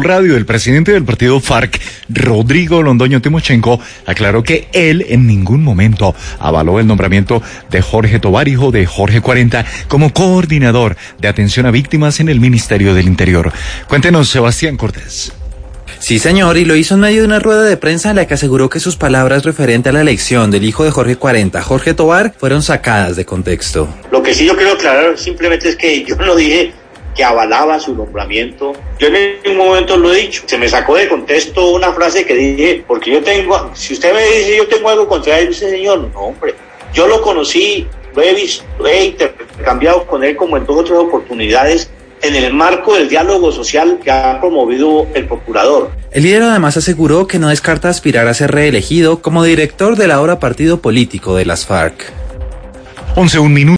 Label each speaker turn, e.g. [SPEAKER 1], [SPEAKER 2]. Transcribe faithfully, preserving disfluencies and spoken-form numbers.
[SPEAKER 1] Radio, el presidente del partido FARC, Rodrigo Londoño Timochenko, aclaró que él en ningún momento avaló el nombramiento de Jorge Tovar, hijo de Jorge cuarenta, como coordinador de atención a víctimas en el Ministerio del Interior. Cuéntenos, Sebastián Cortés.
[SPEAKER 2] Sí, señor, y lo hizo en medio de una rueda de prensa en la que aseguró que sus palabras referente a la elección del hijo de Jorge cuarenta, Jorge Tovar, fueron sacadas de contexto.
[SPEAKER 3] Lo que sí yo quiero aclarar simplemente es que yo no dije que avalaba su nombramiento. Yo en ningún momento lo he dicho. Se me sacó de contexto una frase que dije, porque yo tengo, si usted me dice yo tengo algo contra él, ese señor, no, hombre. Yo lo conocí, lo he visto, lo he intercambiado con él como en dos otras oportunidades, en el marco del diálogo social que ha promovido el procurador.
[SPEAKER 2] El líder además aseguró que no descarta aspirar a ser reelegido como director del ahora partido político de las FARC.
[SPEAKER 1] once, un minuto.